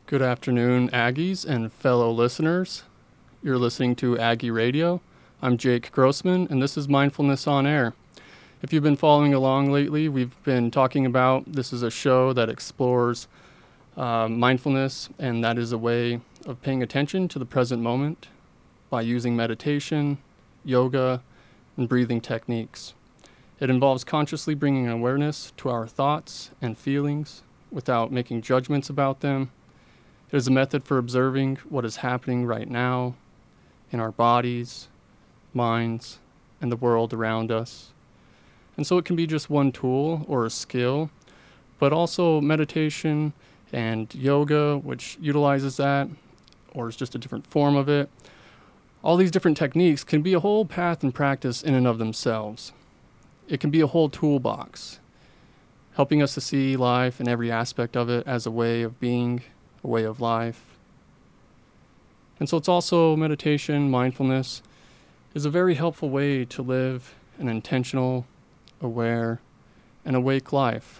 Good afternoon, Aggies and fellow listeners. You're listening to Aggie Radio. I'm Jake Grossman, and this is Mindfulness on Air. If you've been following along lately, we've been talking about this is a show that explores mindfulness, and that is a way of paying attention to the present moment by using meditation, yoga, and breathing techniques. It involves consciously bringing awareness to our thoughts and feelings without making judgments about them. It is a method for observing what is happening right now in our bodies, minds, and the world around us. And so it can be just one tool or a skill, but also meditation and yoga, which utilizes that, or is just a different form of it. All these different techniques can be a whole path and practice in and of themselves. It can be a whole toolbox, helping us to see life and every aspect of it as a way of being, a way of life. And so it's also meditation, mindfulness is a very helpful way to live an intentional, aware, and awake life.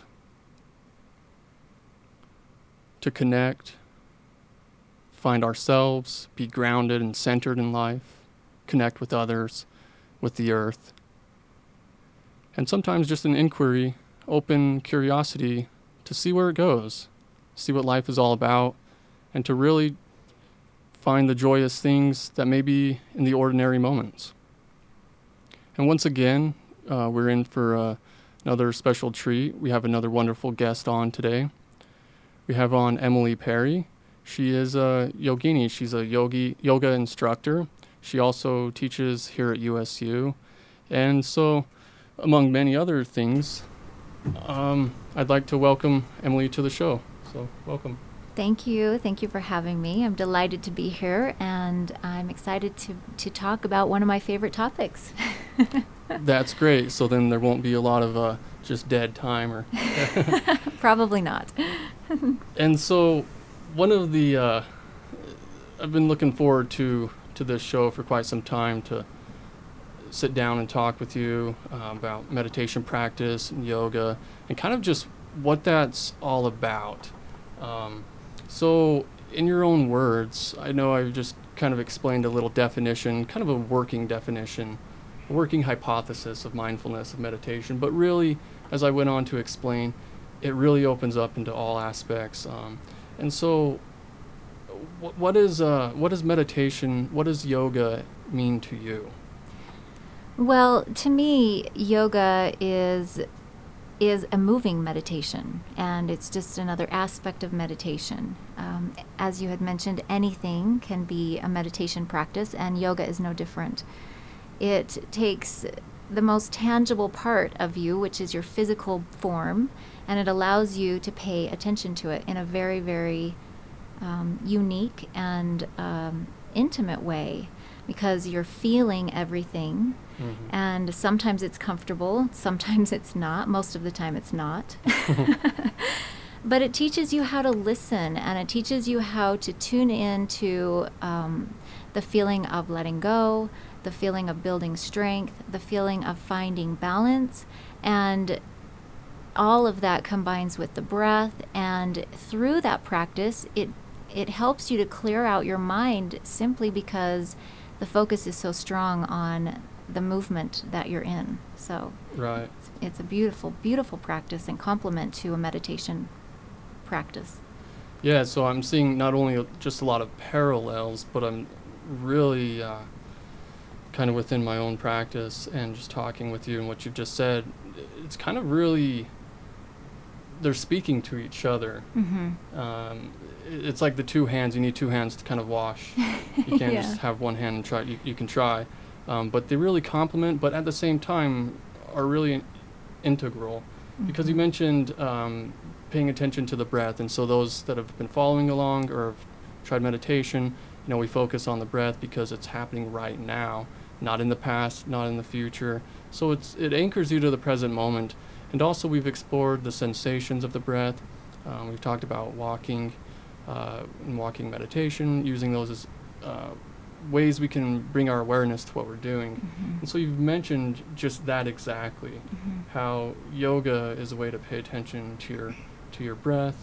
To connect, find ourselves, be grounded and centered in life, connect with others, with the earth. And sometimes just an inquiry, open curiosity to see where it goes, see what life is all about, and to really find the joyous things that may be in the ordinary moments. And once again, we're in for another special treat. We have another wonderful guest on today. We have on Emily Perry. She is a yogini. She's a yoga instructor. She also teaches here at USU. And so, among many other things, I'd like to welcome Emily to the show. So, welcome. Thank you. Thank you for having me. I'm delighted to be here, and I'm excited to talk about one of my favorite topics. That's great. So then there won't be a lot of just dead time or... Probably not. And so one of the... I've been looking forward to this show for quite some time, to sit down and talk with you about meditation practice and yoga and kind of just what that's all about. So in your own words, I know I've just kind of explained a little definition, kind of a working definition, a working hypothesis of mindfulness, of meditation, but really, as I went on to explain, it really opens up into all aspects. And so what is meditation, what does yoga mean to you? Well, to me, yoga is a moving meditation, and it's just another aspect of meditation. As you had mentioned, anything can be a meditation practice, and yoga is no different. It takes the most tangible part of you, which is your physical form, and it allows you to pay attention to it in a very, very unique and intimate way, because you're feeling everything. Mm-hmm. And sometimes it's comfortable, sometimes it's not, most of the time it's not. But it teaches you how to listen, and it teaches you how to tune in to the feeling of letting go, the feeling of building strength, the feeling of finding balance, and all of that combines with the breath. And through that practice, it helps you to clear out your mind, simply because the focus is so strong on the movement that you're in. So right. It's a beautiful, beautiful practice and complement to a meditation practice. Yeah, so I'm seeing not only just a lot of parallels, but I'm really kind of within my own practice and just talking with you and what you've just said, it's kind of really, they're speaking to each other. Mm-hmm. It's like the two hands. You need two hands to kind of wash. You can't just have one hand and try. You can try. But they really complement, but at the same time are really integral. Mm-hmm. Because you mentioned paying attention to the breath, and so those that have been following along or have tried meditation, we focus on the breath because it's happening right now, not in the past, not in the future. So it anchors you to the present moment. And also we've explored the sensations of the breath. We've talked about walking and walking meditation, using those as ways we can bring our awareness to what we're doing. Mm-hmm. And so you've mentioned just that exactly, mm-hmm. how yoga is a way to pay attention to your breath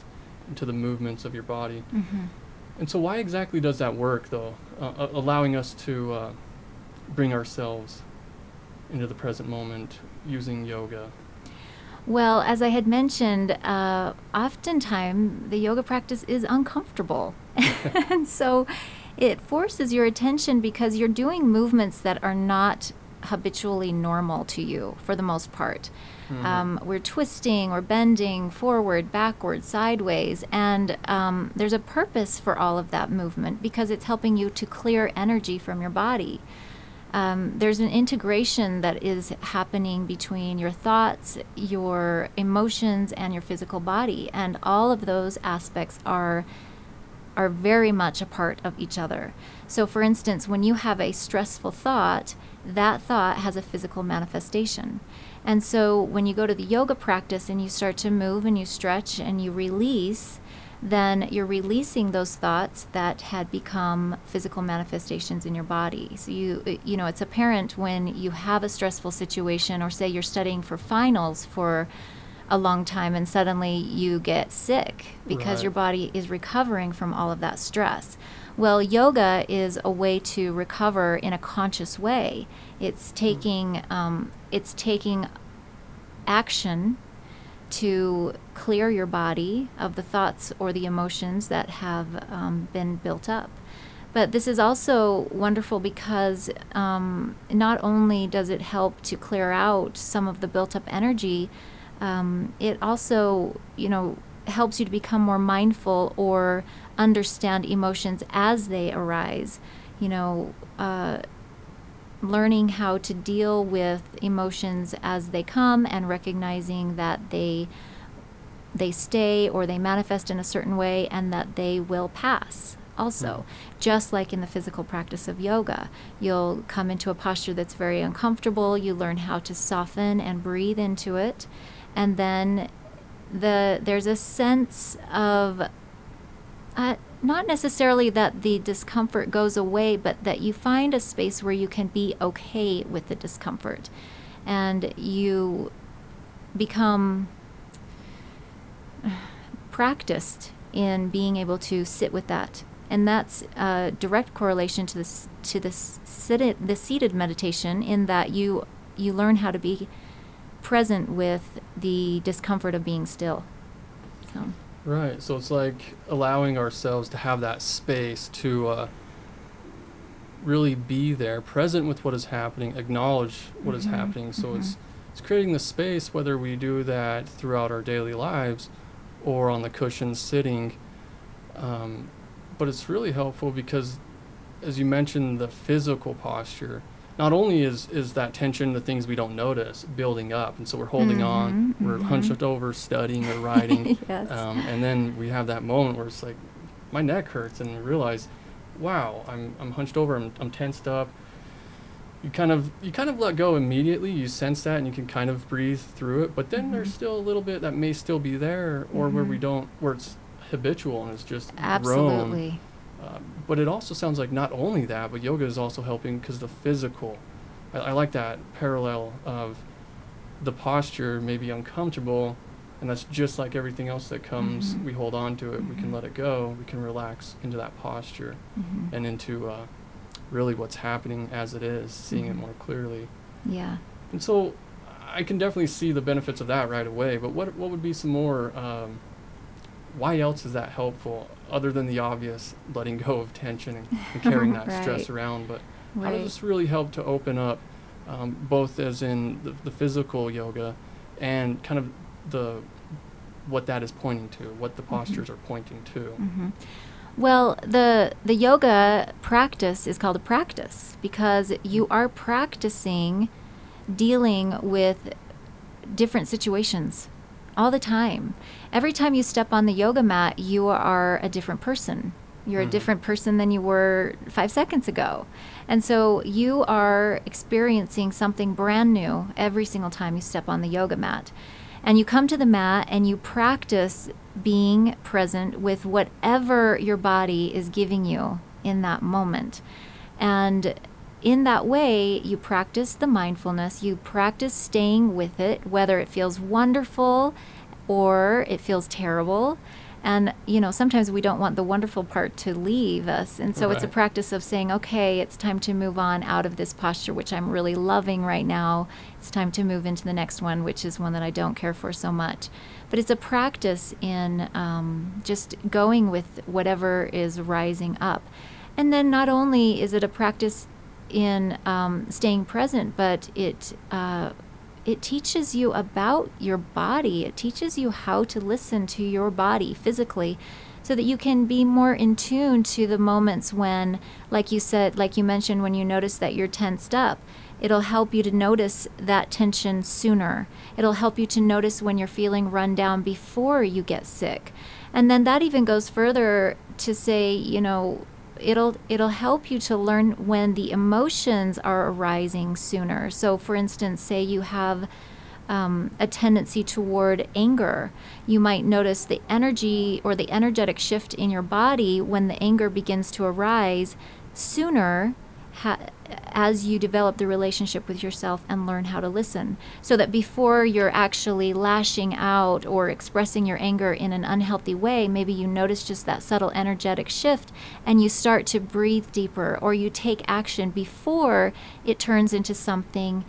into the movements of your body. Mm-hmm. And so why exactly does that work, though, allowing us to bring ourselves into the present moment using yoga? Well, as I had mentioned, oftentimes the yoga practice is uncomfortable. And so it forces your attention because you're doing movements that are not habitually normal to you for the most part. Mm-hmm. We're twisting or bending forward, backward, sideways, and there's a purpose for all of that movement because it's helping you to clear energy from your body. There's an integration that is happening between your thoughts, your emotions, and your physical body, and all of those aspects are very much a part of each other. So for instance, when you have a stressful thought, that thought has a physical manifestation. And so when you go to the yoga practice and you start to move and you stretch and you release, then you're releasing those thoughts that had become physical manifestations in your body. So you know, it's apparent when you have a stressful situation, or say you're studying for finals for a long time and suddenly you get sick because Right. your body is recovering from all of that stress. Well, yoga is a way to recover in a conscious way. It's taking action to clear your body of the thoughts or the emotions that have been built up. But this is also wonderful because not only does it help to clear out some of the built up energy, it also, you know, helps you to become more mindful or understand emotions as they arise. You know, learning how to deal with emotions as they come and recognizing that they stay or they manifest in a certain way and that they will pass also. Just like in the physical practice of yoga, you'll come into a posture that's very uncomfortable, you learn how to soften and breathe into it, and then there's a sense of not necessarily that the discomfort goes away, but that you find a space where you can be okay with the discomfort, and you become practiced in being able to sit with that. And that's a direct correlation to the seated meditation, in that you learn how to be present with the discomfort of being still. So. Right. So it's like allowing ourselves to have that space to really be there, present with what is happening, acknowledge what is happening. So it's creating the space, whether we do that throughout our daily lives or on the cushion sitting. But it's really helpful because, as you mentioned, the physical posture, not only is that tension, the things we don't notice, building up, and so we're holding on, we're hunched over studying or writing, Yes. And then we have that moment where it's like, my neck hurts, and we realize, wow, I'm hunched over, I'm tensed up. You kind of let go immediately. You sense that, and you can kind of breathe through it. But then there's still a little bit that may still be there, or where it's habitual and it's just Absolutely. grown. But it also sounds like not only that, but yoga is also helping because the physical. I like that parallel of the posture may be uncomfortable, and that's just like everything else that comes. We hold on to it. We can let it go. We can relax into that posture and into really what's happening as it is, seeing it more clearly. Yeah. And so I can definitely see the benefits of that right away. But what would be some more? Why else is that helpful, other than the obvious letting go of tension and carrying that stress around? But how does this really help to open up, both as in the physical yoga and kind of what that is pointing to, what the postures are pointing to? Well, the yoga practice is called a practice because you are practicing dealing with different situations all the time. Every time you step on the yoga mat, you are a different person. You're a different person than you were 5 seconds ago. And so you are experiencing something brand new every single time you step on the yoga mat. And you come to the mat and you practice being present with whatever your body is giving you in that moment. And in that way, you practice the mindfulness, you practice staying with it, whether it feels wonderful or it feels terrible. And, sometimes we don't want the wonderful part to leave us. And so it's a Right. practice of saying, okay, it's time to move on out of this posture, which I'm really loving right now. It's time to move into the next one, which is one that I don't care for so much. But it's a practice in just going with whatever is rising up. And then not only is it a practice in staying present, but it teaches you about your body. It teaches you how to listen to your body physically so that you can be more in tune to the moments when, like you mentioned, when you notice that you're tensed up. It'll help you to notice that tension sooner. It'll help you to notice when you're feeling run down before you get sick. And then that even goes further to say, it'll help you to learn when the emotions are arising sooner. So, for instance, say you have a tendency toward anger. You might notice the energy or the energetic shift in your body when the anger begins to arise sooner as you develop the relationship with yourself and learn how to listen. So that before you're actually lashing out or expressing your anger in an unhealthy way, maybe you notice just that subtle energetic shift and you start to breathe deeper, or you take action before it turns into something,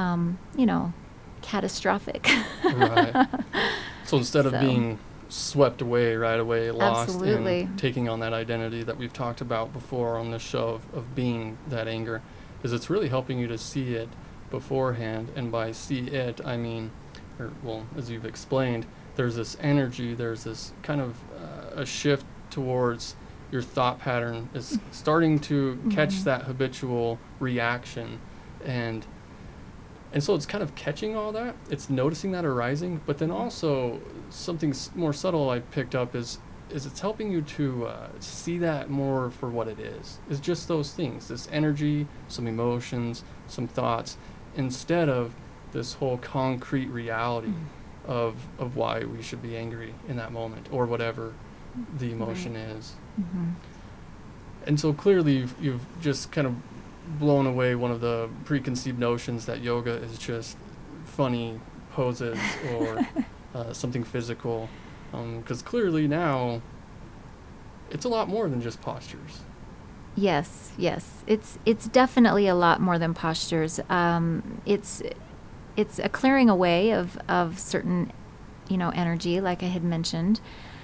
catastrophic. Right. So instead of So. being swept away right away, lost Absolutely. in taking on that identity that we've talked about before on this show of being that anger, is it's really helping you to see it beforehand. And by see it, I mean, as you've explained, there's this energy, there's this kind of a shift towards your thought pattern is starting to catch that habitual reaction. And so it's kind of catching all that. It's noticing that arising, but then also something more subtle I picked up is it's helping you to see that more for what it is. It's just those things, this energy, some emotions, some thoughts, instead of this whole concrete reality of why we should be angry in that moment or whatever the emotion is. Mm-hmm. And so clearly you've just kind of blown away one of the preconceived notions that yoga is just funny poses or something physical, because clearly now it's a lot more than just postures. Yes. It's definitely a lot more than postures. It's a clearing away of certain, energy, like I had mentioned.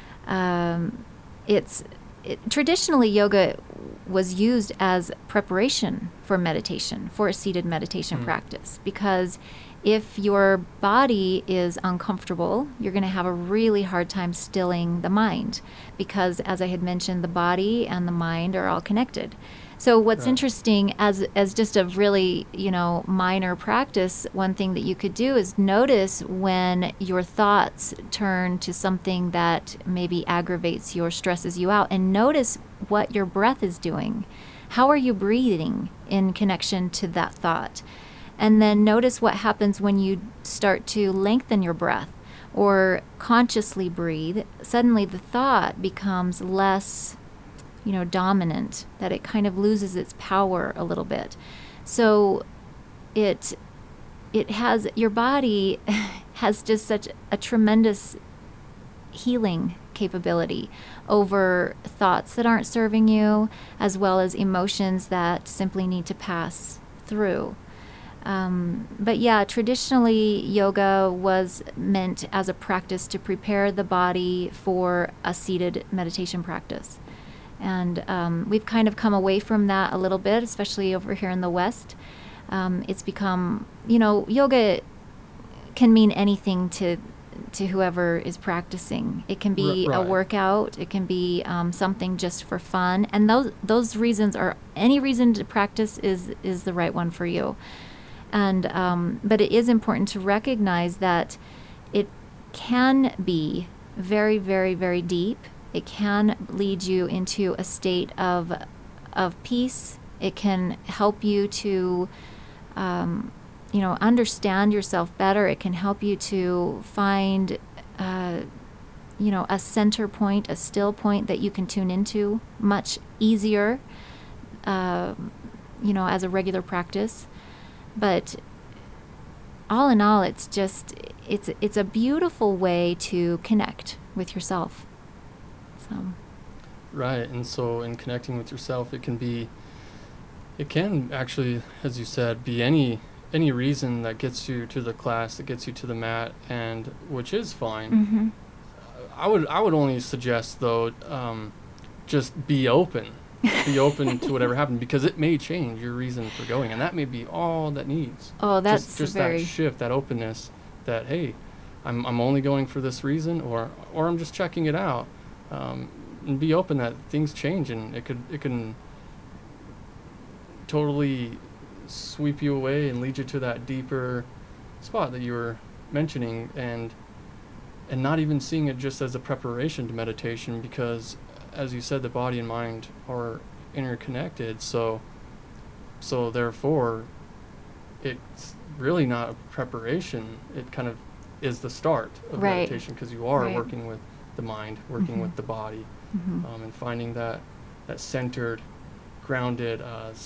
Traditionally, yoga was used as preparation for meditation, for a seated meditation practice, because if your body is uncomfortable, you're going to have a really hard time stilling the mind, because, as I had mentioned, the body and the mind are all connected. So what's Right. interesting, as just a really, minor practice, one thing that you could do is notice when your thoughts turn to something that maybe aggravates you or stresses you out, and notice what your breath is doing. How are you breathing in connection to that thought? And then notice what happens when you start to lengthen your breath or consciously breathe. Suddenly the thought becomes less dominant, that it kind of loses its power a little bit. So it has, your body has just such a tremendous healing capability over thoughts that aren't serving you, as well as emotions that simply need to pass through. But yeah, traditionally yoga was meant as a practice to prepare the body for a seated meditation practice. And we've kind of come away from that a little bit, especially over here in the West. It's become, yoga can mean anything to whoever is practicing. It can be Right. a workout. It can be something just for fun. And those reasons are, any reason to practice is the right one for you. And but it is important to recognize that it can be very, very, very deep. It can lead you into a state of peace. It can help you to, understand yourself better. It can help you to find, a center point, a still point that you can tune into much easier, as a regular practice. But all in all, it's a beautiful way to connect with yourself. Right, and so in connecting with yourself, it can actually, as you said, be any reason that gets you to the class, that gets you to the mat, and which is fine. Mm-hmm. I would only suggest though, just be open, be open to whatever happened, because it may change your reason for going, and that may be all that needs. Oh, that's Just very... that shift, that openness, that hey, I'm only going for this reason, or I'm just checking it out, and be open that things change, and it can totally sweep you away and lead you to that deeper spot that you were mentioning, and not even seeing it just as a preparation to meditation, because as you said, the body and mind are interconnected, so therefore it's really not a preparation. It kind of is the start of Right. meditation, because you are Right. working with the mind, working Mhm. with the body, Mhm. and finding that centered, grounded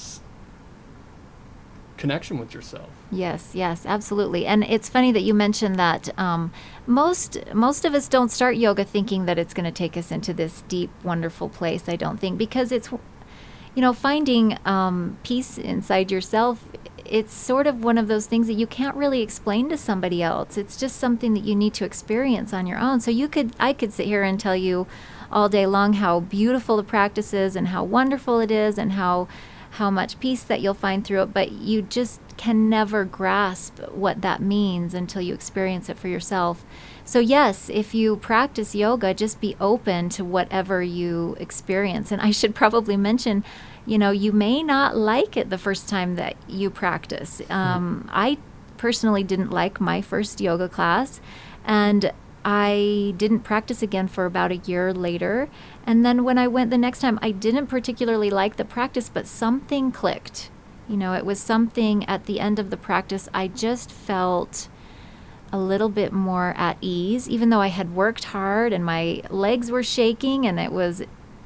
connection with yourself. Yes, yes, absolutely. And it's funny that you mentioned that most of us don't start yoga thinking that it's going to take us into this deep, wonderful place. I don't think, because it's, finding peace inside yourself. It's sort of one of those things that you can't really explain to somebody else. It's just something that you need to experience on your own. So I could sit here and tell you all day long how beautiful the practice is and how wonderful it is and how much peace that you'll find through it, but you just can never grasp what that means until you experience it for yourself. So yes, if you practice yoga, just be open to whatever you experience. And I should probably mention, you may not like it the first time that you practice. I personally didn't like my first yoga class, and I didn't practice again for about a year later. And then when I went the next time, I didn't particularly like the practice, but something clicked. It was something at the end of the practice. I just felt a little bit more at ease, even though I had worked hard and my legs were shaking, and it was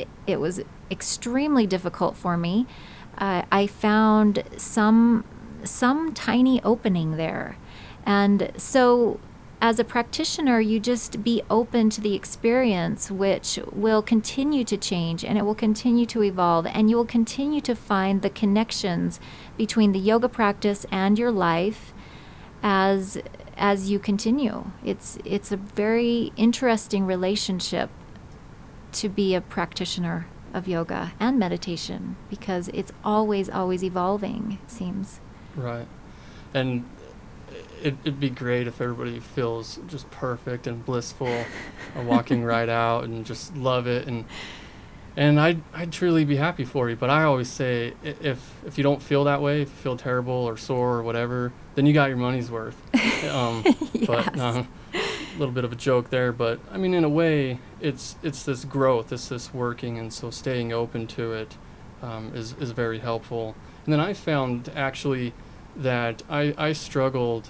extremely difficult for me. I found some tiny opening there. And so as a practitioner, you just be open to the experience, which will continue to change, and it will continue to evolve, and you will continue to find the connections between the yoga practice and your life as you continue. It's a very interesting relationship to be a practitioner of yoga and meditation, because it's always evolving, it seems. Right. And it'd be great if everybody feels just perfect and blissful, walking right out and just love it, and I'd truly be happy for you. But I always say, if you don't feel that way, if you feel terrible or sore or whatever, then you got your money's worth. Yes. But a little bit of a joke there, but I mean, in a way, it's this growth, it's this working, and so staying open to it is very helpful. And then I found actually that I struggle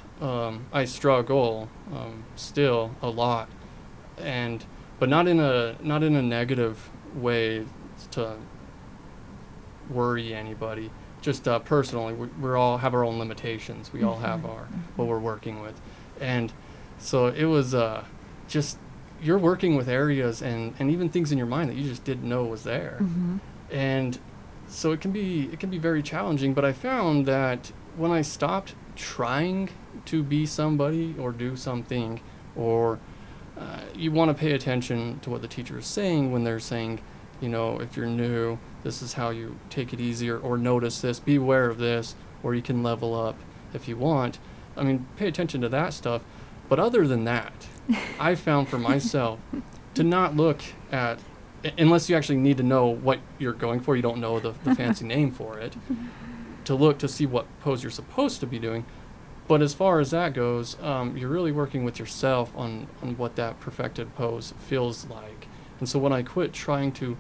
still a lot, but not in a negative way to worry anybody. Just personally, we're all have our own limitations. We all have what we're working with, and so it was just you're working with areas and even things in your mind that you just didn't know was there, and so it can be very challenging. But I found that when I stopped trying to be somebody or do something, or you want to pay attention to what the teacher is saying when they're saying, if you're new, this is how you take it easier, or notice this, be aware of this, or you can level up if you want. I mean, pay attention to that stuff. But other than that, I found for myself to not look at, unless you actually need to know what you're going for, you don't know the fancy name for it, to look to see what pose you're supposed to be doing. But as far as that goes, you're really working with yourself on what that perfected pose feels like. And so when I quit trying to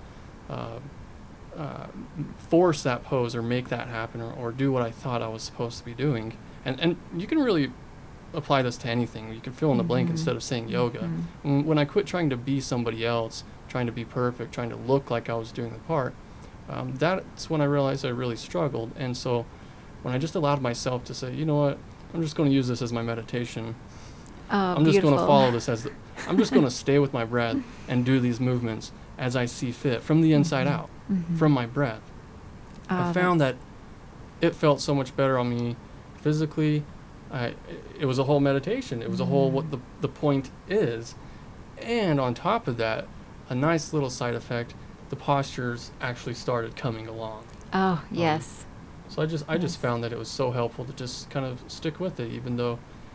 force that pose or make that happen, or do what I thought I was supposed to be doing, and you can really apply this to anything. You can fill in the blank instead of saying yoga. When I quit trying to be somebody else, trying to be perfect, trying to look like I was doing the part, that's when I realized I really struggled. And so when I just allowed myself to say, you know what, I'm just going to use this as my meditation. I'm just going to follow this I'm just going to stay with my breath and do these movements as I see fit, from the inside out, from my breath. I found that it felt so much better on me physically. It was a whole meditation. It was a whole what the point is. And on top of that, a nice little side effect, the postures actually started coming along. Oh, yes. So I just found that it was so helpful to just kind of stick with it, even though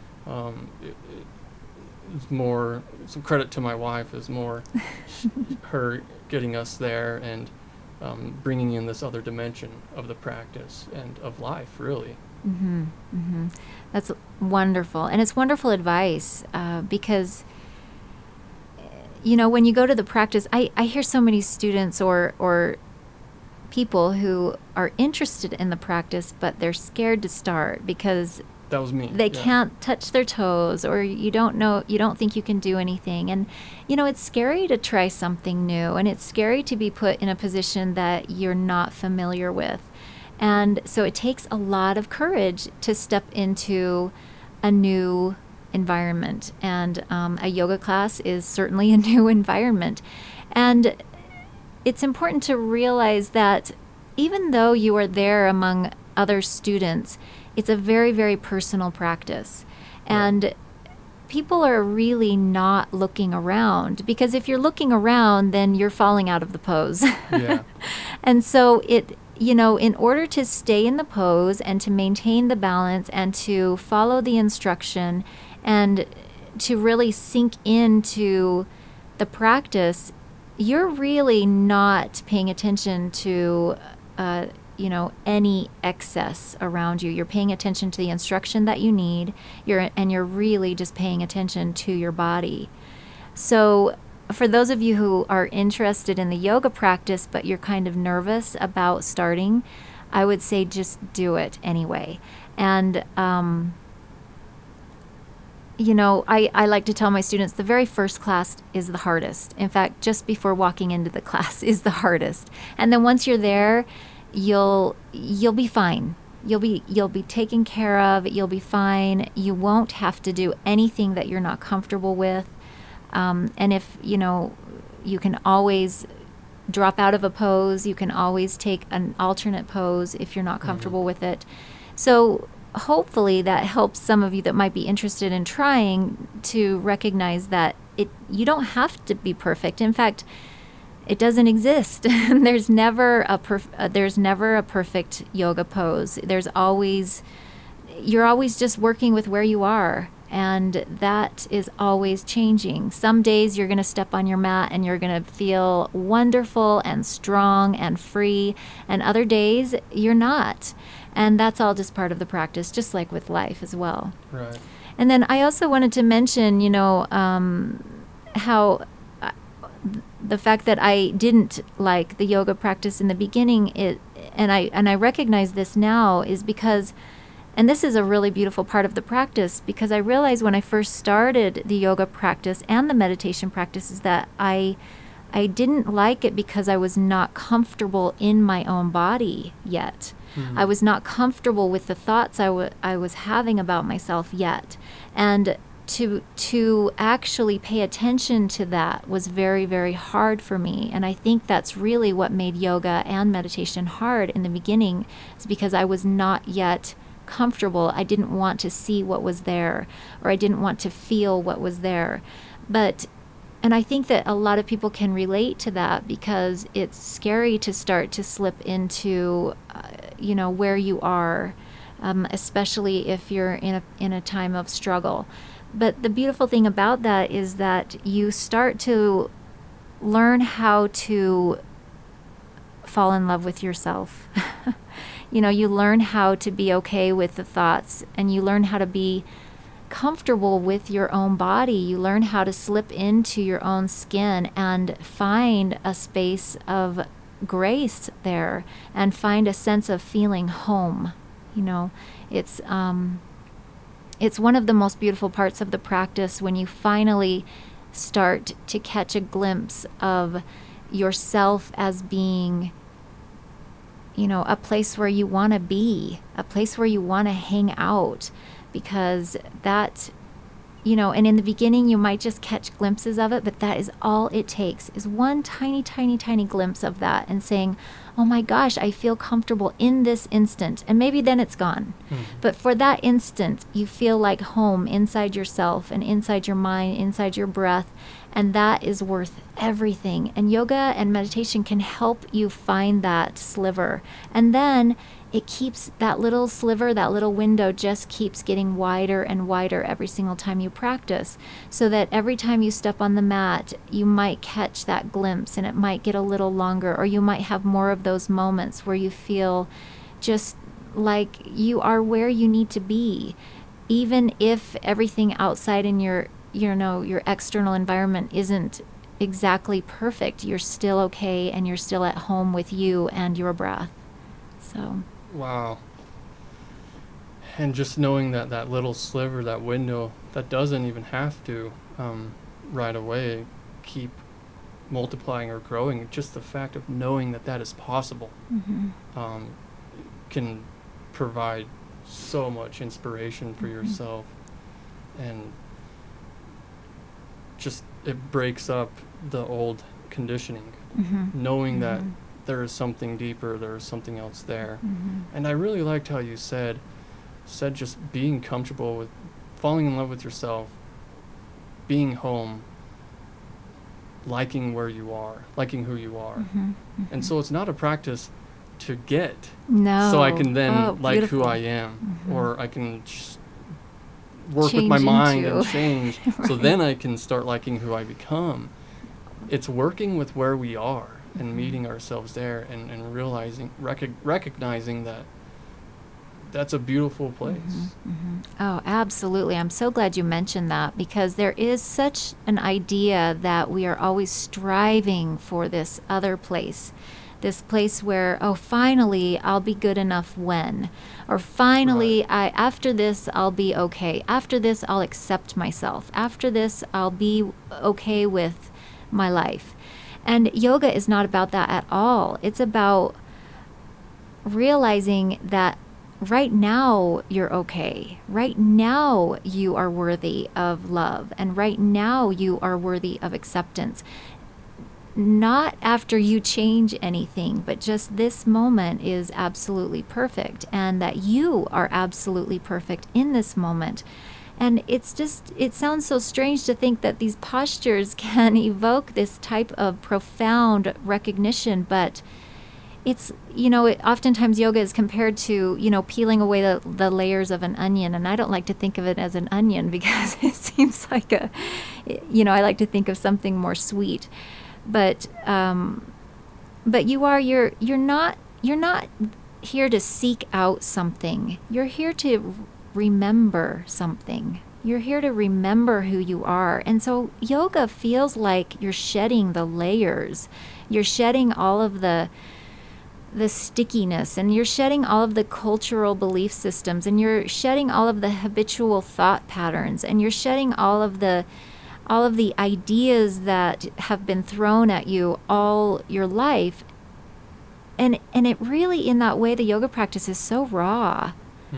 it's more, some credit to my wife is more her getting us there and bringing in this other dimension of the practice and of life, really. That's wonderful. And it's wonderful advice because, when you go to the practice, I hear so many students or people who are interested in the practice, but they're scared to start because that was me. They can't touch their toes, or you don't think you can do anything. And, it's scary to try something new, and it's scary to be put in a position that you're not familiar with. And so it takes a lot of courage to step into a new environment. And a yoga class is certainly a new environment. And it's important to realize that even though you are there among other students, it's a very, very personal practice. And people are really not looking around, because if you're looking around, then you're falling out of the pose. Yeah. And so in order to stay in the pose and to maintain the balance and to follow the instruction and to really sink into the practice, you're really not paying attention to any excess around you. You're paying attention to the instruction that you need. You're really just paying attention to your body. So for those of you who are interested in the yoga practice, but you're kind of nervous about starting, I would say just do it anyway. And, I like to tell my students the very first class is the hardest. In fact, just before walking into the class is the hardest. And then once you're there, you'll be fine. You'll be taken care of. You'll be fine. You won't have to do anything that you're not comfortable with. And if, you can always drop out of a pose. You can always take an alternate pose if you're not comfortable with it. So hopefully that helps some of you that might be interested in trying to recognize that you don't have to be perfect. In fact, it doesn't exist. There's never a perfect yoga pose. You're always just working with where you are, and that is always changing. Some days you're going to step on your mat and you're going to feel wonderful and strong and free, and other days you're not. And that's all just part of the practice, just like with life as well. Right. And then I also wanted to mention, how the fact that I didn't like the yoga practice in the beginning, and I recognize this now, is because, and this is a really beautiful part of the practice, because I realized when I first started the yoga practice and the meditation practice is that I didn't like it because I was not comfortable in my own body yet. I was not comfortable with the thoughts I was having about myself yet. And to actually pay attention to that was very, very hard for me. And I think that's really what made yoga and meditation hard in the beginning, is because I was not yet comfortable. I didn't want to see what was there, or I didn't want to feel what was there. And I think that a lot of people can relate to that, because it's scary to start to slip into, where you are, especially if you're in a time of struggle. But the beautiful thing about that is that you start to learn how to fall in love with yourself. You learn how to be okay with the thoughts, and you learn how to be comfortable with your own body. You learn how to slip into your own skin and find a space of grace there, and find a sense of feeling home. It's one of the most beautiful parts of the practice when you finally start to catch a glimpse of yourself as being, a place where you want to be, a place where you want to hang out, because that, and in the beginning you might just catch glimpses of it, but that is all it takes, is one tiny, tiny, tiny glimpse of that, and saying, oh my gosh, I feel comfortable in this instant. And maybe then it's gone. But for that instant, you feel like home inside yourself and inside your mind, inside your breath. And that is worth everything. And yoga and meditation can help you find that sliver. And then it keeps that little sliver, that little window just keeps getting wider and wider every single time you practice, so that every time you step on the mat, you might catch that glimpse and it might get a little longer, or you might have more of those moments where you feel just like you are where you need to be, even if everything outside in your external environment isn't exactly perfect. You're still okay, and you're still at home with you and your breath. So. Wow. And just knowing that that little sliver, that window, that doesn't even have to right away keep multiplying or growing. Just the fact of knowing that that is possible can provide so much inspiration for yourself. And just it breaks up the old conditioning, knowing that there is something deeper, there is something else there. And I really liked how you said just being comfortable with falling in love with yourself, being home, liking where you are, liking who you are. And so it's not a practice to get, so I can then like who I am, or I can just work with my mind and change, right. So then I can start liking who I become. It's working with where we are and meeting ourselves there, and realizing, recognizing that that's a beautiful place. Oh, absolutely. I'm so glad you mentioned that, because there is such an idea that we are always striving for this other place. This place where, oh, finally I'll be good enough when, or finally after this I'll be okay. After this I'll accept myself. After this I'll be okay with my life. And yoga is not about that at all. It's about realizing that right now you're okay. Right now you are worthy of love, and right now you are worthy of acceptance. Not after you change anything, but just this moment is absolutely perfect, and that you are absolutely perfect in this moment. And it sounds so strange to think that these postures can evoke this type of profound recognition, but it's, oftentimes yoga is compared to, peeling away the layers of an onion. And I don't like to think of it as an onion, because it seems like I like to think of something more sweet. But you're not here to seek out something. You're here to remember something. You're here to remember who you are. And so yoga feels like you're shedding the layers. You're shedding all of the stickiness, and you're shedding all of the cultural belief systems, and you're shedding all of the habitual thought patterns, and you're shedding all of the ideas that have been thrown at you all your life. And it really, in that way, the yoga practice is so raw.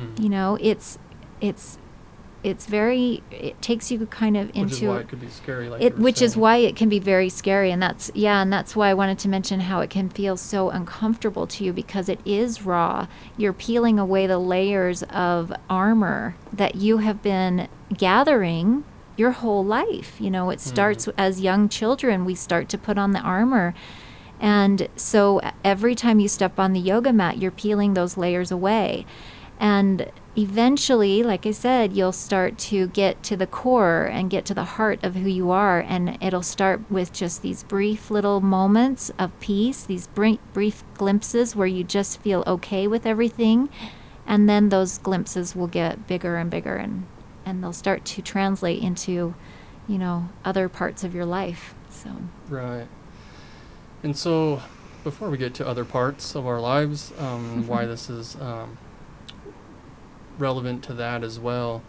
It takes you kind of into, which is why it could be scary, which is why it can be very scary. And that's why I wanted to mention how it can feel so uncomfortable to you, because it is raw. You're peeling away the layers of armor that you have been gathering your whole life. It starts as young children. We start to put on the armor. And so every time you step on the yoga mat, you're peeling those layers away. And eventually, like I said, you'll start to get to the core and get to the heart of who you are. And it'll start with just these brief little moments of peace, these brief glimpses where you just feel okay with everything. And then those glimpses will get bigger and bigger, and they'll start to translate into, other parts of your life. So. Right. And so, before we get to other parts of our lives, why this is relevant to that as well,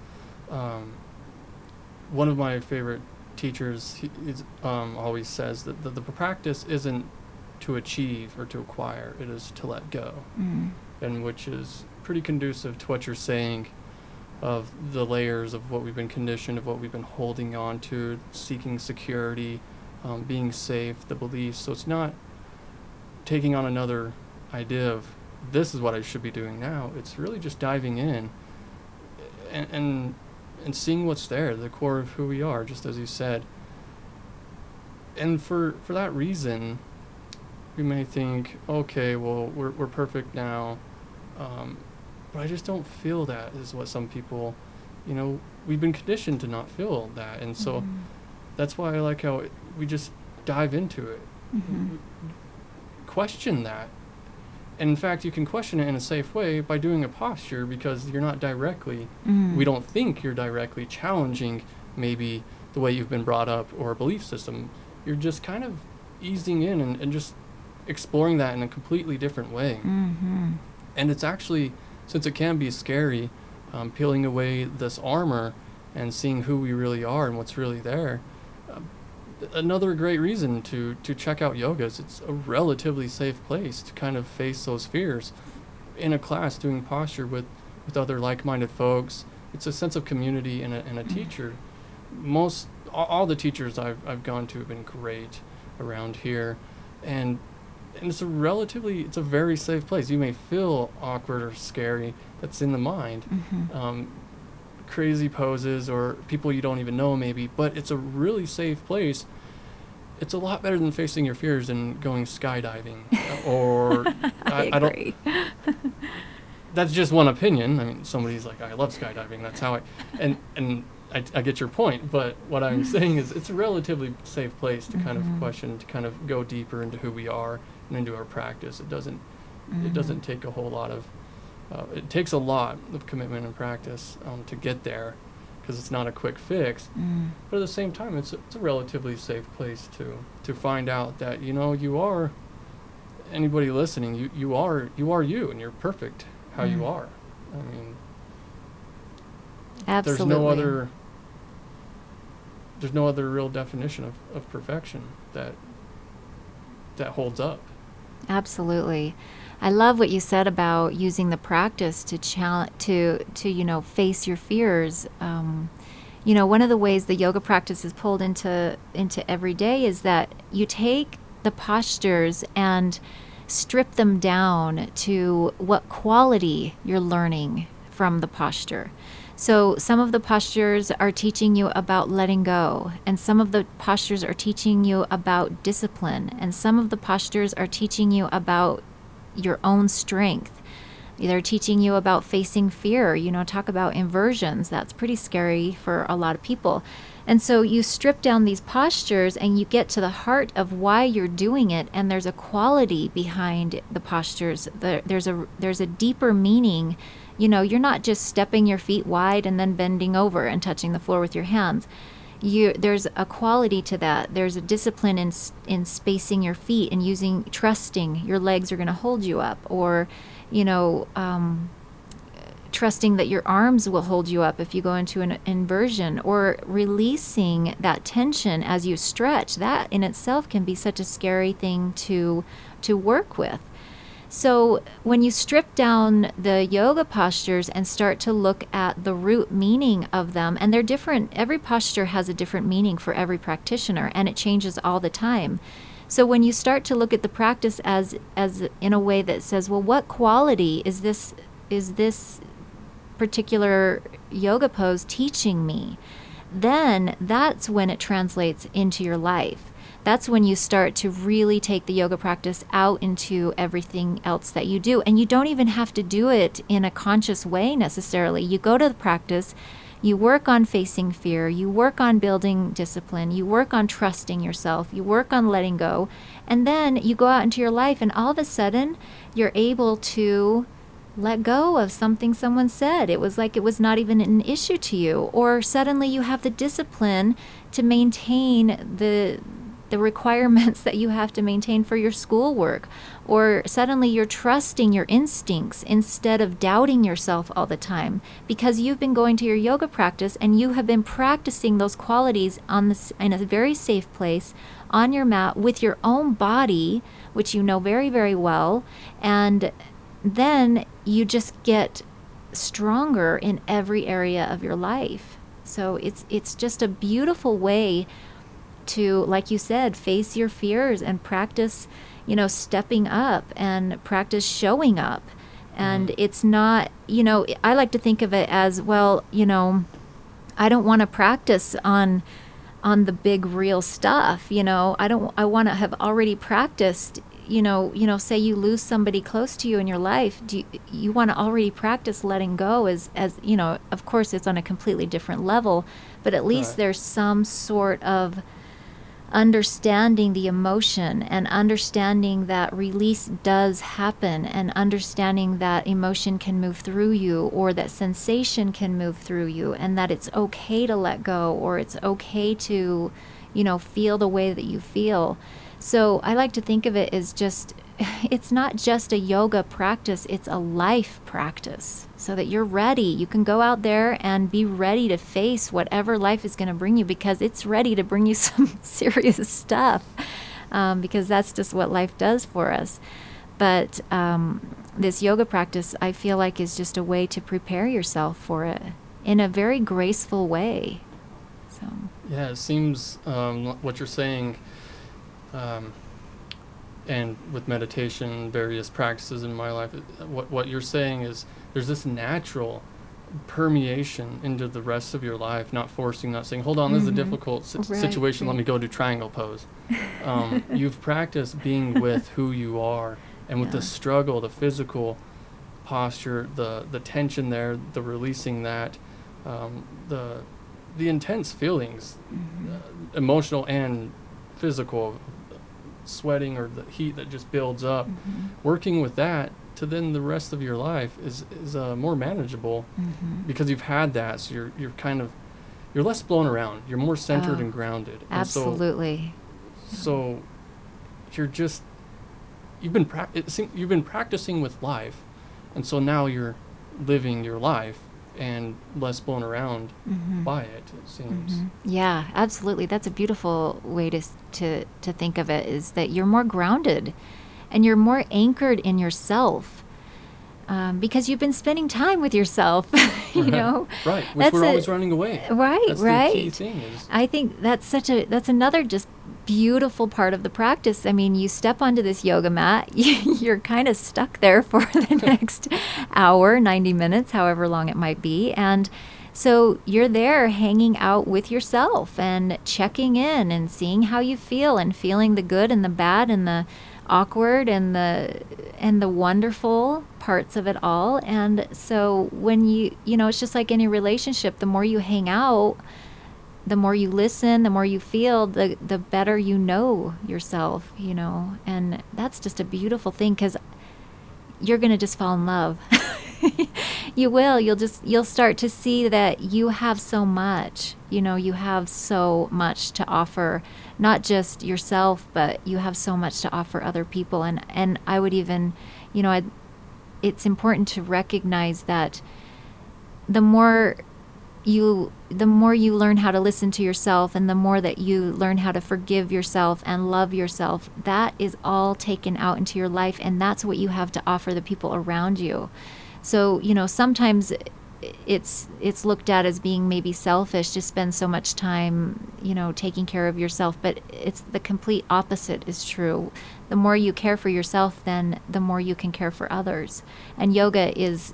one of my favorite teachers always says that the practice isn't to achieve or to acquire, it is to let go. And which is pretty conducive to what you're saying. of the layers of what we've been conditioned, of what we've been holding on to, seeking security, being safe, the beliefs. So it's not taking on another idea of this is what I should be doing now. It's really just diving in and seeing what's there, the core of who we are, just as you said. And for that reason, we may think, okay, well, we're perfect now, but I just don't feel that, is what some people, we've been conditioned to not feel that. And so that's why I like how we just dive into it. Question that. And in fact, you can question it in a safe way by doing a posture, because you're not directly, we don't think you're directly challenging maybe the way you've been brought up or a belief system. You're just kind of easing in and just exploring that in a completely different way. And it's actually, since it can be scary, peeling away this armor and seeing who we really are and what's really there. Another great reason to check out yoga is it's a relatively safe place to kind of face those fears. In a class doing posture with other like-minded folks, it's a sense of community and a teacher. All the teachers I've gone to have been great around here, and it's a very safe place. You may feel awkward or scary, that's in the mind, crazy poses or people you don't even know maybe, but it's a really safe place. It's a lot better than facing your fears and going skydiving or I agree. That's just one opinion. I mean, somebody's like, I love skydiving, that's how I get your point, but what I'm saying is it's a relatively safe place to kind of question, to kind of go deeper into who we are and into our practice. It doesn't take a whole lot of it takes a lot of commitment and practice to get there, because it's not a quick fix. But at the same time, it's a relatively safe place to find out that you are, anybody listening, you are you, and you're perfect how you are. I mean, Absolutely. there's no other real definition of perfection that holds up. Absolutely. I love what you said about using the practice to face your fears. One of the ways the yoga practice is pulled into every day is that you take the postures and strip them down to what quality you're learning from the posture. So some of the postures are teaching you about letting go, and some of the postures are teaching you about discipline, and some of the postures are teaching you about your own strength. They're teaching you about facing fear. Talk about inversions. That's pretty scary for a lot of people. And so you strip down these postures and you get to the heart of why you're doing it, and there's a quality behind the postures. There's a deeper meaning. You're not just stepping your feet wide and then bending over and touching the floor with your hands. There's a quality to that. There's a discipline in spacing your feet and trusting your legs are going to hold you up, or trusting that your arms will hold you up if you go into an inversion, or releasing that tension as you stretch. That in itself can be such a scary thing to work with. So when you strip down the yoga postures and start to look at the root meaning of them, and they're different, every posture has a different meaning for every practitioner, and it changes all the time. So when you start to look at the practice as in a way that says, well, what quality is this particular yoga pose teaching me? Then that's when it translates into your life. That's when you start to really take the yoga practice out into everything else that you do. And you don't even have to do it in a conscious way necessarily. You go to the practice, you work on facing fear, you work on building discipline, you work on trusting yourself, you work on letting go, and then you go out into your life and all of a sudden you're able to let go of something someone said. It was like it was not even an issue to you. Or suddenly you have the discipline to maintain the requirements that you have to maintain for your schoolwork, or suddenly you're trusting your instincts instead of doubting yourself all the time, because you've been going to your yoga practice and you have been practicing those qualities in a very safe place on your mat with your own body, which you know very, very well, and then you just get stronger in every area of your life. So it's just a beautiful way to, like you said, face your fears and practice, stepping up and practice showing up. And it's not, I like to think of it as, well, I don't want to practice on the big real stuff. I want to have already practiced. Say you lose somebody close to you in your life, you want to already practice letting go, as of course it's on a completely different level, but at least there's some sort of understanding the emotion and understanding that release does happen, and understanding that emotion can move through you, or that sensation can move through you, and that it's okay to let go, or it's okay to, feel the way that you feel. So I like to think of it as just, it's not just a yoga practice, it's a life practice, so that you're ready. You can go out there and be ready to face whatever life is going to bring you, because it's ready to bring you some serious stuff, because that's just what life does for us. But this yoga practice, I feel like, is just a way to prepare yourself for it in a very graceful way. So Yeah, it seems what you're saying, and with meditation, various practices in my life, what you're saying is there's this natural permeation into the rest of your life, not forcing, not saying, hold on, this is a difficult situation, let me go do triangle pose. You've practiced being with who you are, and with the struggle, the physical posture, the tension there, the releasing that, the intense feelings, emotional and physical, sweating or the heat that just builds up, working with that to then the rest of your life is more manageable, because you've had that. So you're less blown around. You're more centered and grounded. Absolutely. And so you've been practicing with life, and so now you're living your life and less blown around by it seems. Yeah, absolutely. That's a beautiful way to think of it, is that you're more grounded and you're more anchored in yourself, because you've been spending time with yourself, Right, which we're always running away. Right, that's right. The key thing is. I think that's another just beautiful part of the practice. I mean, you step onto this yoga mat, you're kind of stuck there for the next hour, 90 minutes, however long it might be. And so you're there hanging out with yourself and checking in and seeing how you feel, and feeling the good and the bad and the awkward and the wonderful parts of it all. And so when it's just like any relationship, the more you hang out, the more you listen, the more you feel, the better you know yourself, and that's just a beautiful thing, because you're going to just fall in love. You will. You'll start to see that you have so much, you have so much to offer, not just yourself, but you have so much to offer other people. And I would even, it's important to recognize that the more you learn how to listen to yourself, and the more that you learn how to forgive yourself and love yourself, that is all taken out into your life, and that's what you have to offer the people around you. So, sometimes it's looked at as being maybe selfish to spend so much time, taking care of yourself, but it's the complete opposite is true. The more you care for yourself, then the more you can care for others. And yoga is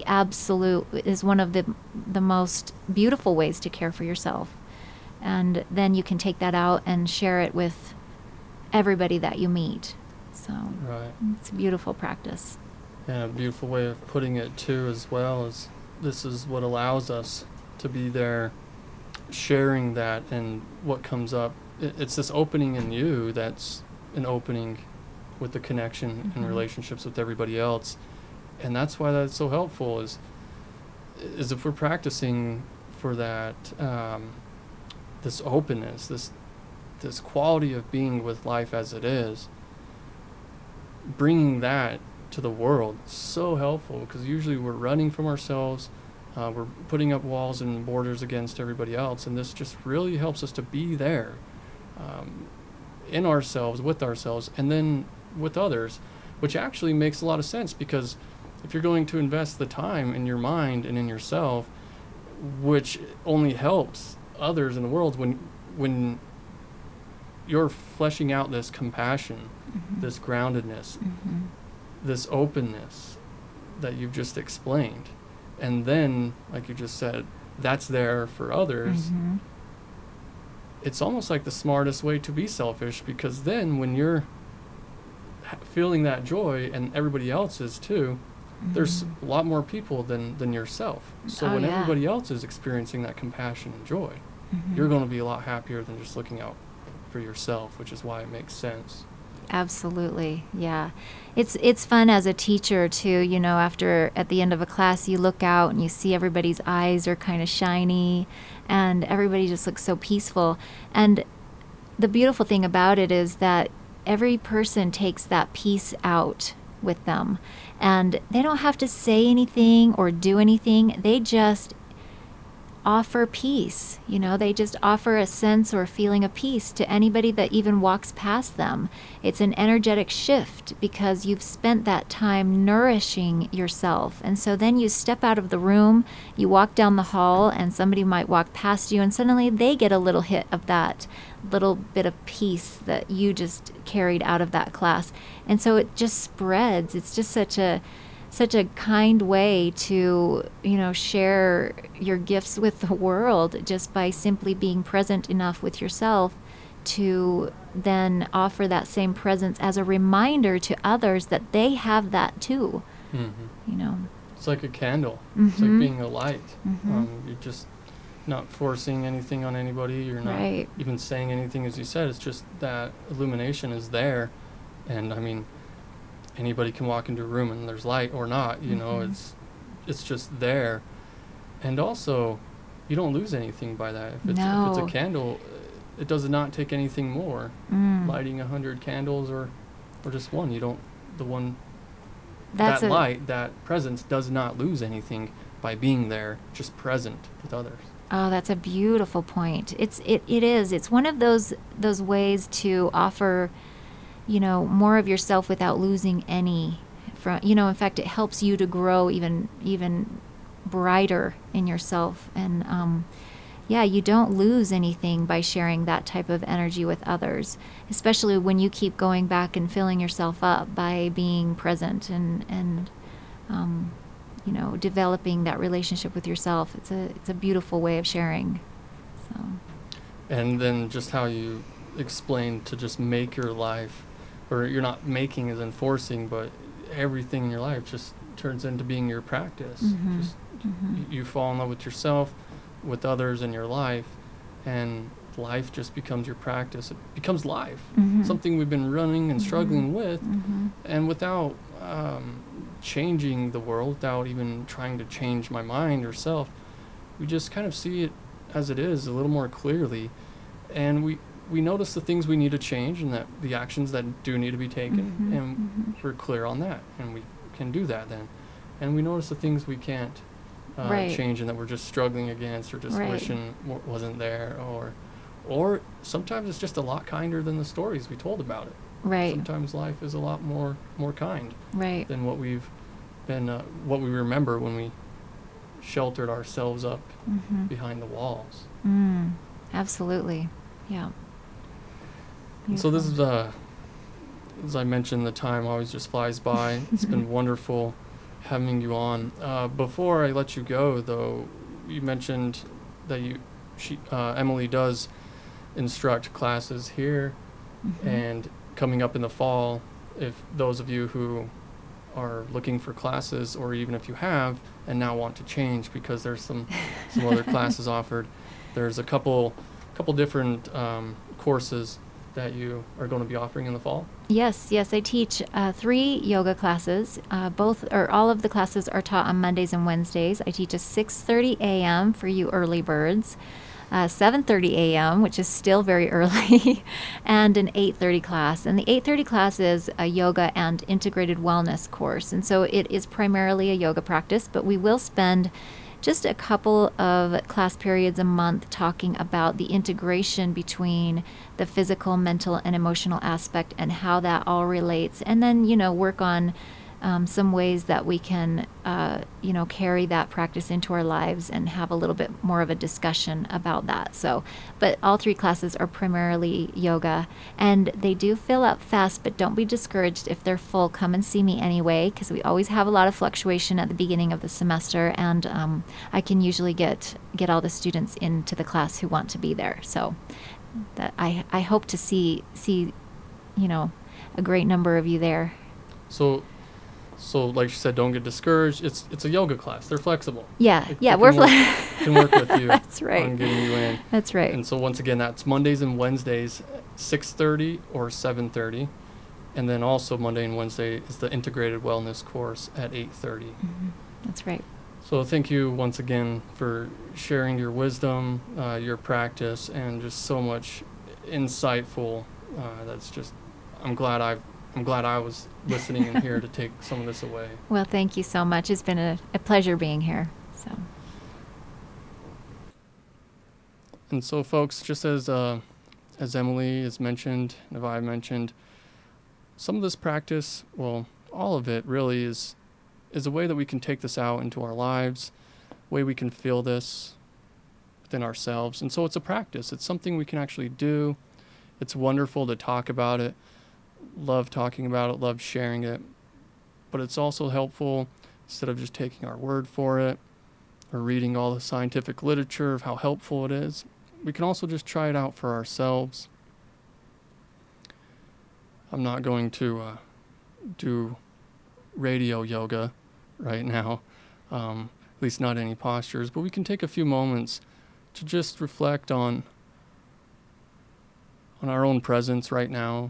one of the most beautiful ways to care for yourself. And then you can take that out and share it with everybody that you meet. So It's a beautiful practice. And a beautiful way of putting it too, as well, is this is what allows us to be there sharing that, and what comes up. It's this opening in you that's an opening with the connection and relationships with everybody else. And that's why that's so helpful, is if we're practicing for that, this openness, this quality of being with life as it is, bringing that to the world, so helpful, because usually we're running from ourselves, we're putting up walls and borders against everybody else, and this just really helps us to be there, in ourselves, with ourselves, and then with others, which actually makes a lot of sense, because if you're going to invest the time in your mind and in yourself, which only helps others in the world, when you're fleshing out this compassion, this groundedness, this openness that you've just explained, and then, like you just said, that's there for others, it's almost like the smartest way to be selfish, because then when you're feeling that joy and everybody else is too, there's a lot more people than yourself. So when everybody else is experiencing that compassion and joy, you're going to be a lot happier than just looking out for yourself, which is why it makes sense. Absolutely. Yeah. It's fun as a teacher too, you know, at the end of a class you look out and you see everybody's eyes are kind of shiny and everybody just looks so peaceful. And the beautiful thing about it is that every person takes that peace out with them, and they don't have to say anything or do anything. They just offer peace. You know, they just offer a sense or feeling of peace to anybody that even walks past them. It's an energetic shift because you've spent that time nourishing yourself. And so then you step out of the room, you walk down the hall, and somebody might walk past you, and suddenly they get a little hit of that little bit of peace that you just carried out of that class. And so it just spreads. It's just such a kind way to, you know, share your gifts with the world, just by simply being present enough with yourself to then offer that same presence as a reminder to others that they have that too. You know, it's like a candle. It's like being a light. You're just not forcing anything on anybody. You're not even saying anything, as you said. It's just that illumination is there. And I mean, anybody can walk into a room and there's light or not, you know, it's just there. And also, you don't lose anything by that. If it's a candle, it does not take anything more. Lighting 100 candles or just one, you don't, that presence does not lose anything by being there, just present with others. Oh, that's a beautiful point. It is. It's one of those ways to offer, you know, more of yourself without losing any from, you know, in fact, it helps you to grow even brighter in yourself. And you don't lose anything by sharing that type of energy with others, especially when you keep going back and filling yourself up by being present and you know, developing that relationship with yourself. It's a beautiful way of sharing. So. And then just how you explained to just make your life, or you're not making as in forcing, but everything in your life just turns into being your practice. Just you fall in love with yourself, with others in your life, and life just becomes your practice. It becomes life, something we've been running and struggling with, and without changing the world, without even trying to change my mind or self, we just kind of see it as it is a little more clearly, and we notice the things we need to change and that the actions that do need to be taken, and we're clear on that, and we can do that then. And we notice the things we can't change and that we're just struggling against, or just wishing wasn't there, or sometimes it's just a lot kinder than the stories we told about it. Sometimes life is a lot more kind than what we've been, what we remember when we sheltered ourselves up behind the walls. Absolutely. Yeah. So this is, as I mentioned, the time always just flies by. It's been wonderful having you on. Before I let you go, though, you mentioned that Emily does instruct classes here, and coming up in the fall, if those of you who are looking for classes, or even if you have and now want to change because there's some other classes offered, there's a couple different courses that you are going to be offering in the fall. Yes, I teach 3 yoga classes. All of the classes are taught on Mondays and Wednesdays. I teach a 6:30 a.m. for you early birds, 7:30 a.m., which is still very early, and an 8:30 class. And the 8:30 class is a yoga and integrated wellness course. And so it is primarily a yoga practice, but we will spend just a couple of class periods a month talking about the integration between the physical, mental, and emotional aspect and how that all relates. And then, you know, work on some ways that we can, carry that practice into our lives and have a little bit more of a discussion about that. So, but all 3 classes are primarily yoga, and they do fill up fast, but don't be discouraged if they're full. Come and see me anyway, because we always have a lot of fluctuation at the beginning of the semester, and I can usually get all the students into the class who want to be there. So that I hope to see a great number of you there. So like she said, don't get discouraged. It's a yoga class. They're flexible. Yeah, They we're can work with you. That's right. On getting you in. That's right. And so once again, that's Mondays and Wednesdays, 6:30 or 7:30, and then also Monday and Wednesday is the integrated wellness course at 8:30. Mm-hmm. That's right. So thank you once again for sharing your wisdom, your practice, and just so much insightful. That's just I'm glad I was listening in here to take some of this away. Well, thank you so much. It's been a pleasure being here. So. And so, folks, just as Emily has mentioned, and I mentioned, some of this practice, well, all of it really is a way that we can take this out into our lives, a way we can feel this within ourselves. And so it's a practice. It's something we can actually do. It's wonderful to talk about it. Love talking about it, love sharing it. But it's also helpful, instead of just taking our word for it or reading all the scientific literature of how helpful it is, we can also just try it out for ourselves. I'm not going to do radio yoga right now, at least not any postures, but we can take a few moments to just reflect on our own presence right now.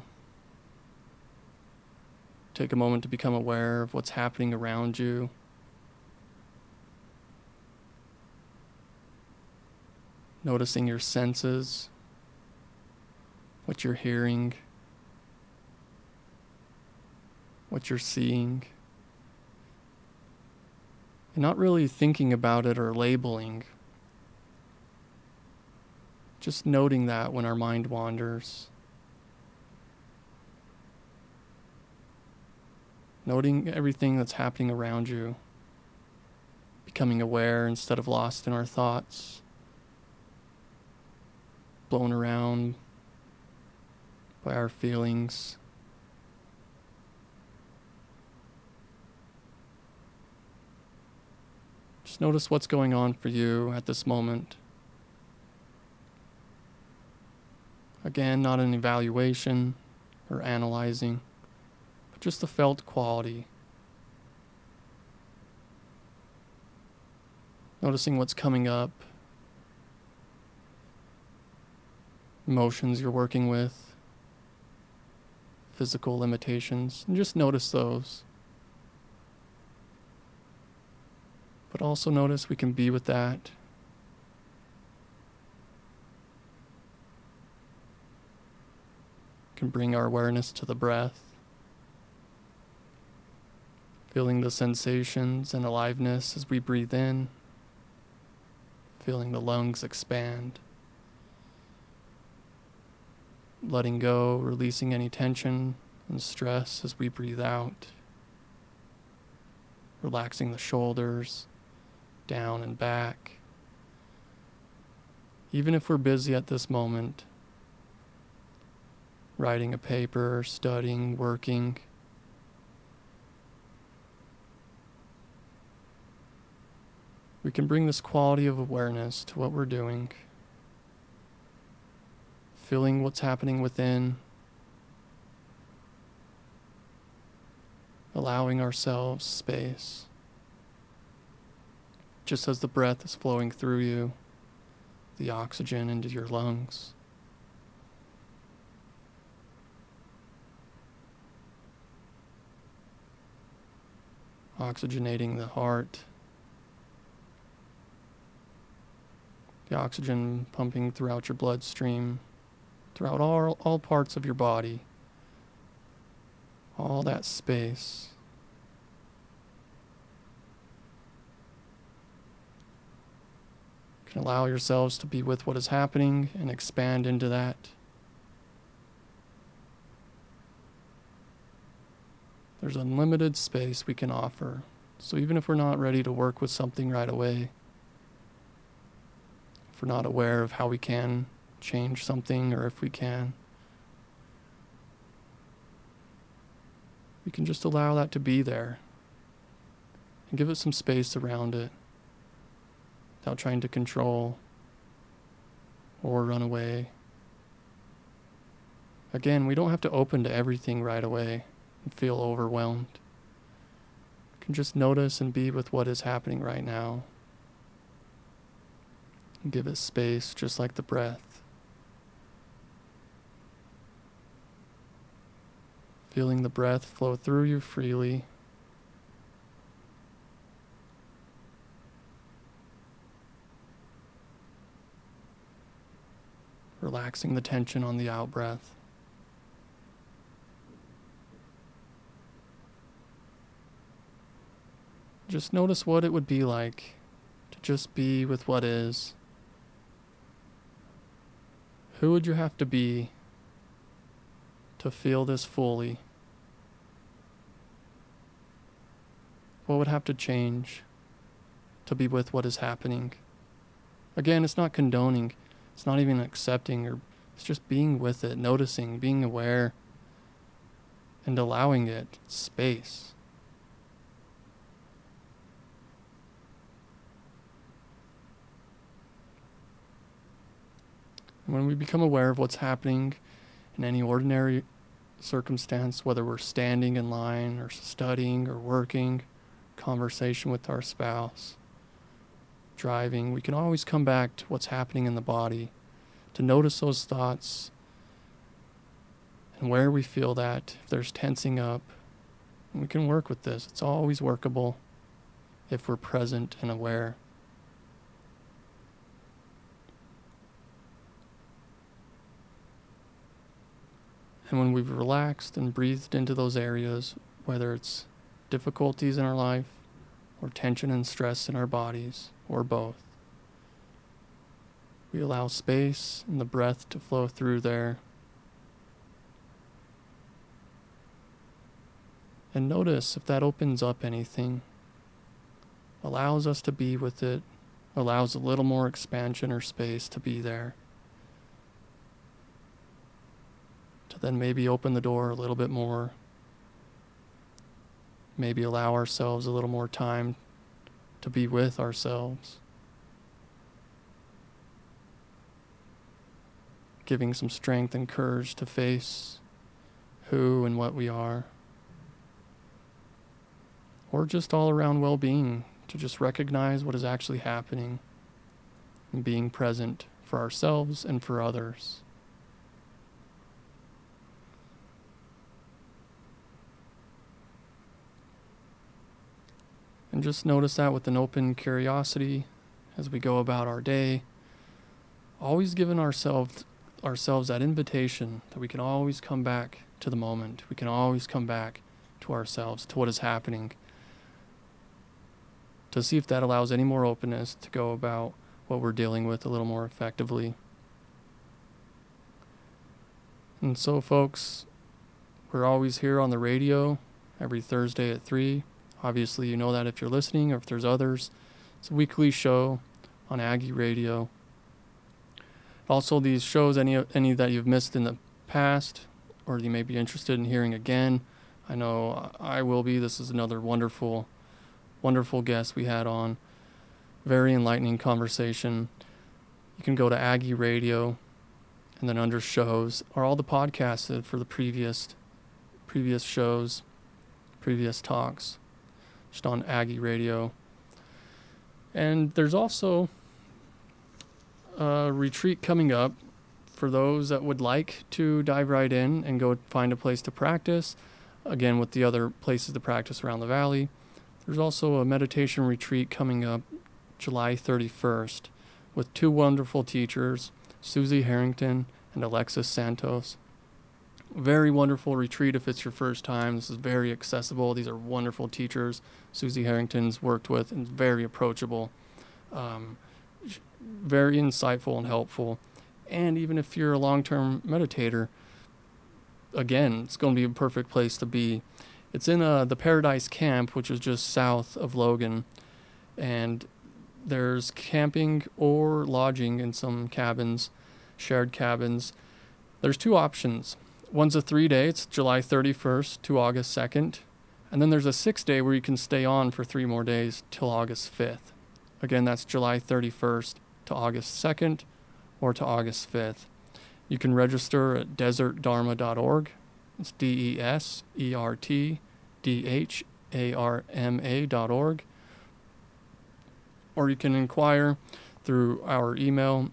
Take a moment to become aware of what's happening around you. Noticing your senses, what you're hearing, what you're seeing, and not really thinking about it or labeling. Just noting that when our mind wanders. Noting everything that's happening around you. Becoming aware instead of lost in our thoughts. Blown around by our feelings. Just notice what's going on for you at this moment. Again, not an evaluation or analyzing, but just the felt quality. Noticing what's coming up, emotions you're working with, physical limitations, and just notice those. But also notice we can be with that. Can bring our awareness to the breath. Feeling the sensations and aliveness as we breathe in. Feeling the lungs expand. Letting go, releasing any tension and stress as we breathe out. Relaxing the shoulders, down and back. Even if we're busy at this moment, writing a paper, studying, working, we can bring this quality of awareness to what we're doing, feeling what's happening within, allowing ourselves space, just as the breath is flowing through you, the oxygen into your lungs. Oxygenating the heart, the oxygen pumping throughout your bloodstream, throughout all parts of your body, all that space. You can allow yourselves to be with what is happening and expand into that. There's unlimited space we can offer. So even if we're not ready to work with something right away, if we're not aware of how we can change something, or if we can, we can just allow that to be there and give it some space around it without trying to control or run away. Again, we don't have to open to everything right away and feel overwhelmed. We can just notice and be with what is happening right now. And give it space, just like the breath. Feeling the breath flow through you freely. Relaxing the tension on the out breath. Just notice what it would be like to just be with what is. Who would you have to be to feel this fully? What would have to change to be with what is happening? Again, it's not condoning. It's not even accepting, or it's just being with it, noticing, being aware, and allowing it space. And when we become aware of what's happening in any ordinary circumstance, whether we're standing in line or studying or working, conversation with our spouse, driving, we can always come back to what's happening in the body, to notice those thoughts and where we feel that, if there's tensing up. And we can work with this. It's always workable if we're present and aware. And when we've relaxed and breathed into those areas, whether it's difficulties in our life or tension and stress in our bodies, or both, we allow space and the breath to flow through there. And notice if that opens up anything, allows us to be with it, allows a little more expansion or space to be there. To then maybe open the door a little bit more. Maybe allow ourselves a little more time to be with ourselves. Giving some strength and courage to face who and what we are. Or just all around well-being, to just recognize what is actually happening and being present for ourselves and for others. And just notice that with an open curiosity as we go about our day, always giving ourselves that invitation that we can always come back to the moment. We can always come back to ourselves, to what is happening, to see if that allows any more openness to go about what we're dealing with a little more effectively. And so, folks, we're always here on the radio every Thursday at 3. Obviously, you know that if you're listening, or if there's others. It's a weekly show on Aggie Radio. Also, these shows, any that you've missed in the past, or you may be interested in hearing again, I know I will be. This is another wonderful, wonderful guest we had on. Very enlightening conversation. You can go to Aggie Radio, and then under shows are all the podcasts for the previous shows, previous talks, just on Aggie Radio. And there's also a retreat coming up for those that would like to dive right in and go find a place to practice. Again, with the other places to practice around the valley. There's also a meditation retreat coming up July 31st with two wonderful teachers, Susie Harrington and Alexis Santos. Very wonderful retreat if it's your first time. This is very accessible. These are wonderful teachers. Susie Harrington's worked with and very approachable. Very insightful and helpful. And even if you're a long-term meditator, again, it's going to be a perfect place to be. It's in the Paradise Camp, which is just south of Logan. And there's camping or lodging in some cabins, shared cabins. There's two options. One's a 3-day, it's July 31st to August 2nd. And then there's a 6-day where you can stay on for 3 more days till August 5th. Again, that's July 31st to August 2nd or to August 5th. You can register at desertdharma.org. It's DESERTDHARMA.org. Or you can inquire through our email,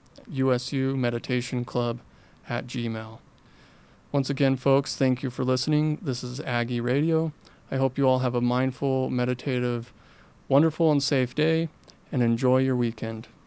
usumeditationclub@gmail. Once again, folks, thank you for listening. This is Aggie Radio. I hope you all have a mindful, meditative, wonderful, and safe day, and enjoy your weekend.